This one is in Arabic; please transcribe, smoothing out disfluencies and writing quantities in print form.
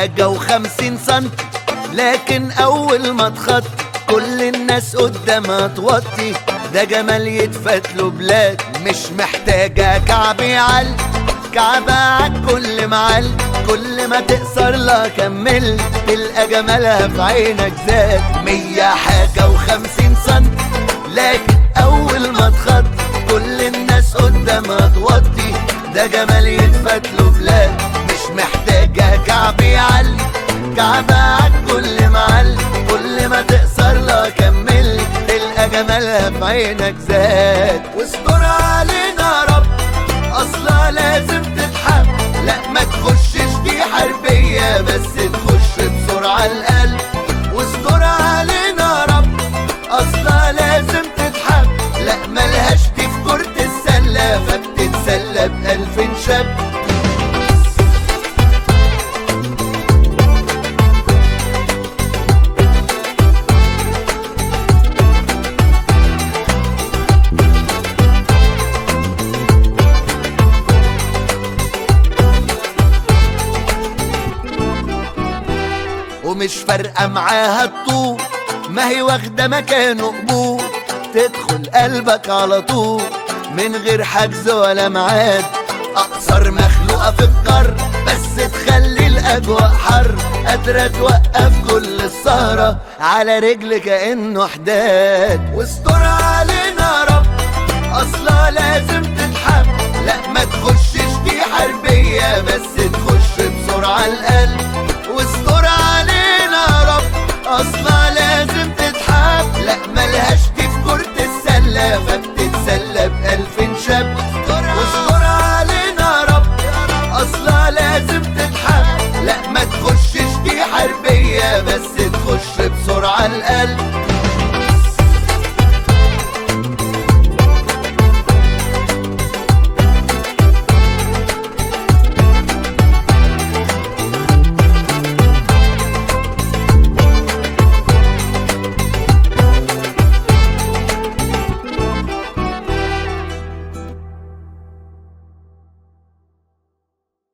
حاجة و50 سنتي، لكن اول ما تخط كل الناس قدامها توطي. ده جمال يتفتله بلاد مش محتاجة كعب يعل، كعبة عالكل معل، كل ما تقصر لا كمل تلقى جمالها في عينك زاد. 100 حاجة و50 سنتي، لكن اول ما تخط كل الناس قدامها توطي. ده جمال يتفتله بلاد مش محتاجة كعب يعل، كعبة عالكل معل، كل ما تقصر لا كمل تلقى جمالها في عينك زاد. واستر علينا رب اصلا لازم تتحب، لا ما تخشش دي حربية بس تخش بسرعة القلب. واستر علينا رب اصلا لازم تتحب، لا ملهاش دي في كرة السلة فبتتسلى ب1000 شاب. ومش فارقة معاها الطول، ما هي واخدة مكانه قبول، تدخل قلبك على طول من غير حجز ولا ميعاد. أقصر مخلوقة في القار بس تخلي الأجواء حر، قادرة توقف كل السهرة على رجل كأنه حداد. واستر علينا رب أصلا لازم تتحب، لا ما تخشش دي حربية بس تخش بسرعة القلب. واستر علينا رب اصلا لازم تتحب، لا ملهاش دي في كرة السلة فبتتسلى ب1000 شاب. واستر علينا رب اصلا لازم تتحب، لا ما تخشش دي حربية بس تخش بسرعة القلب.